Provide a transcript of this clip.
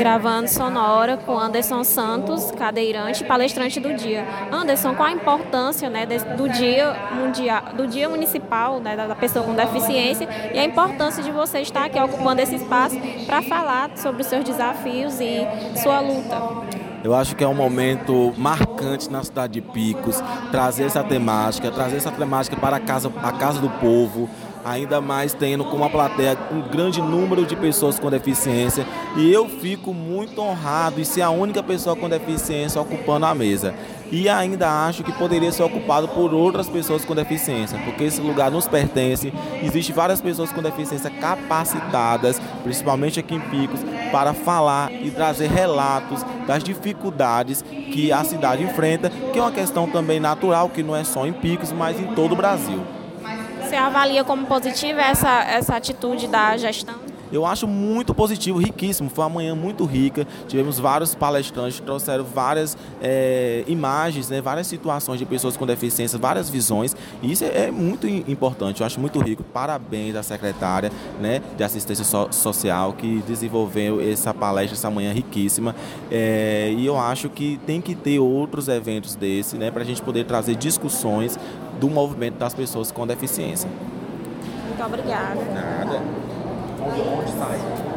Gravando sonora com Anderson Santos, cadeirante e palestrante do dia. Anderson, qual a importância, né, do Dia Mundial, do Dia Municipal, né, da pessoa com deficiência, e a importância de você estar aqui ocupando esse espaço para falar sobre os seus desafios e sua luta? Eu acho que é um momento marcante na cidade de Picos, trazer essa temática para a casa do povo, ainda mais tendo como uma plateia um grande número de pessoas com deficiência, e eu fico muito honrado em ser a única pessoa com deficiência ocupando a mesa. E ainda acho que poderia ser ocupado por outras pessoas com deficiência, porque esse lugar nos pertence. Existem várias pessoas com deficiência capacitadas, principalmente aqui em Picos, para falar e trazer relatos das dificuldades que a cidade enfrenta, que é uma questão também natural, que não é só em Picos, mas em todo o Brasil. Você avalia como positiva essa atitude da gestão? Eu acho muito positivo, riquíssimo. Foi uma manhã muito rica. Tivemos vários palestrantes que trouxeram várias imagens, né, várias situações de pessoas com deficiência, várias visões. E isso é muito importante. Eu acho muito rico. Parabéns à secretária, né, de assistência social que desenvolveu essa palestra, essa manhã riquíssima. E eu acho que tem que ter outros eventos desse, né, para a gente poder trazer discussões do movimento das pessoas com deficiência. Muito obrigada. Nada. Onde sai?